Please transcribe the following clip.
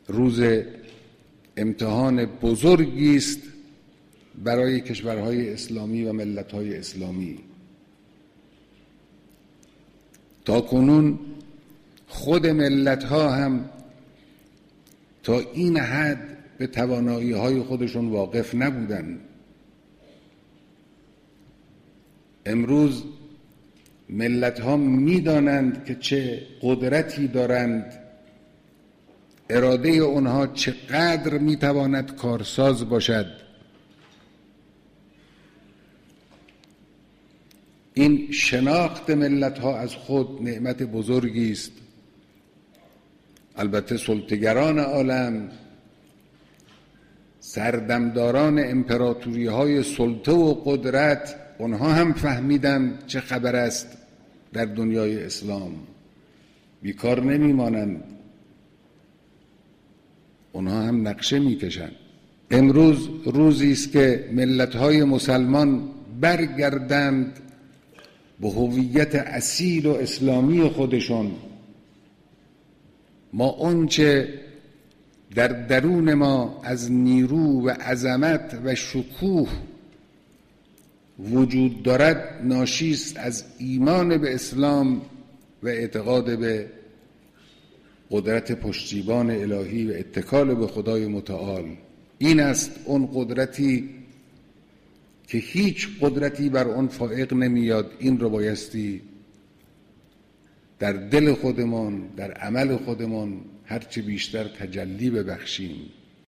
روز امتحان بزرگی است برای کشورهای اسلامی و ملت‌های اسلامی. تا کنون خود ملت‌ها هم تا این حد به توانایی‌های خودشون واقف نبودند. امروز ملت‌ها می‌دانند که چه قدرتی دارند، اراده اونها چقدر می‌تواند کارساز باشد. این شناخت ملت‌ها از خود نعمت بزرگی است. البته سلطه‌گران عالم، سردمداران امپراتوری‌های سلطه و قدرت، اونها هم فهمیدن چه خبر است در دنیای اسلام، بیکار نمیمانند، اونها هم نقشه میکشند. امروز روزی است که ملت‌های مسلمان برگردند به هویت اصیل و اسلامی خودشون. ما اونچه در درون ما از نیرو و عظمت و شکوه وجود دارد ناشی است از ایمان به اسلام و اعتقاد به قدرت پشتیبان الهی و اتکال به خدای متعال. این است اون قدرتی که هیچ قدرتی بر اون فائق نمیاد. این رو بایستی در دل خودمون، در عمل خودمون هرچه بیشتر تجلی ببخشیم.